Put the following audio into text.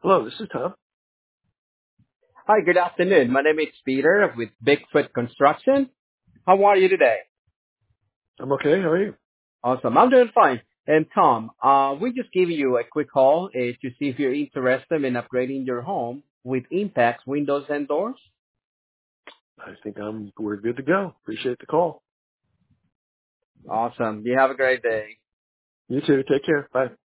Hello, this is Tom. Hi, good afternoon. My name is Peter with Bigfoot Construction. How are you today? I'm okay. How are you? Awesome. I'm doing fine. And Tom, we just giving you a quick call to see if you're interested in upgrading your home with Impact windows and doors. I think we're good to go. Appreciate the call. Awesome. You have a great day. You too. Take care. Bye.